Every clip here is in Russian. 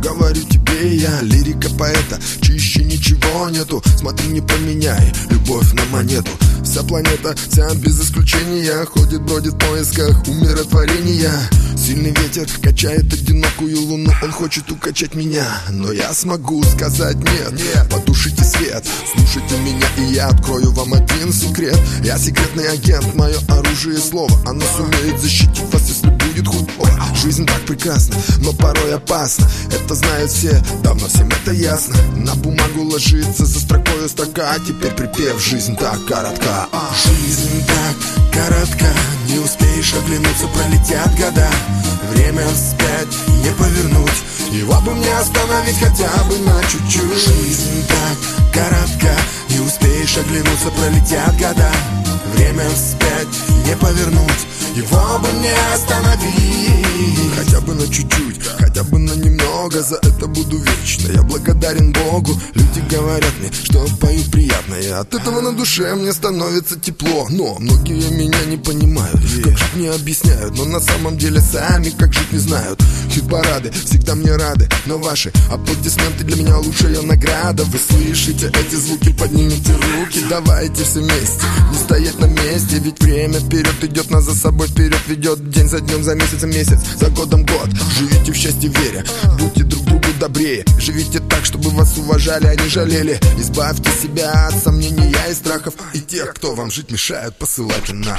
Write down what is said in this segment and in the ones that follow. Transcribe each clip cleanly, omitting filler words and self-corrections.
говорю тебе я, лирика поэта, чище ничего нету. Смотри, не поменяй любовь на монету. Вся планета, вся без исключения, ходит, бродит в поисках умиротворения. Сильный ветер качает одинокую луну, он хочет укачать меня, но я смогу сказать нет. Потушите свет, слушайте меня, и я открою вам один секрет. Я секретный агент, мое оружие слово, оно сумеет защитить вас, если будет худо. Жизнь так прекрасна, но порой опасна, это знают все, давно всем это ясно. На бумагу ложится за строкою строка, теперь припев: жизнь так коротка. Жизнь так коротка, не успеешь оглянуться, пролетят года. Время вспять не повернуть, его бы мне остановить хотя бы на чуть-чуть. Жизнь так коротка, не успеешь оглянуться, пролетят года. Время вспять не повернуть, его бы мне остановить хотя бы на чуть-чуть, хотя бы на немного. За это буду вечно, я благодарен Богу. Люди говорят мне, что пою приятно, и от этого на душе мне становится тепло. Но многие меня не понимают, как жить не объясняют, но на самом деле сами как жить не знают. Хит-парады всегда мне рады, но ваши аплодисменты для меня лучшая награда. Вы слышите эти звуки, поднимите руки, давайте все вместе не стоять на месте, ведь время вперед идет, нас за собой вперед ведет. День за днем, за месяцем месяц, за годом год. Живите в счастье веря, будьте друг другу добрее. Живите так, чтобы вас уважали, а не жалели. Избавьте себя от сомнений и страхов, и тех, кто вам жить мешают, посылайте на.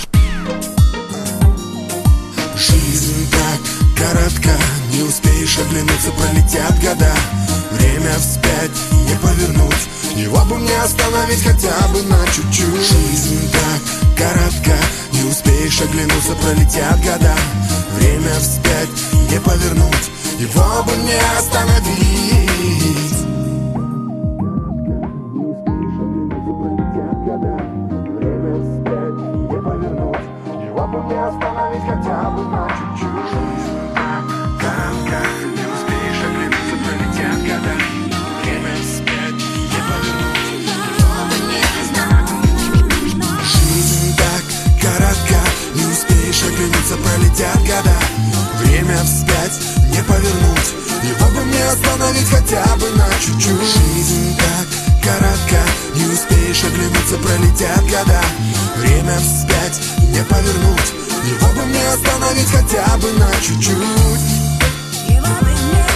Жизнь так коротка, не успеешь оглянуться, пролетят года. Время вспять не повернуть, его бы мне остановить хотя бы на чуть-чуть. Жизнь так коротка, не успеешь оглянуться, пролетят года. Время вспять не повернуть, его бы мне остановить. Время вспять не повернуть, его бы мне остановить хотя бы на чуть-чуть. Жизнь так коротка, не успеешь оглянуться, пролетят года. Время вспять не повернуть, его бы мне остановить. Жизнь так коротка, не успеешь оглянуться, пролетят года. Время вспять не повернуть, его бы мне остановить хотя бы на чуть-чуть. Жизнь так коротка, не успеешь оглянуться, пролетят года. Время вспять не повернуть, его бы мне остановить хотя бы на чуть-чуть. Его бы мне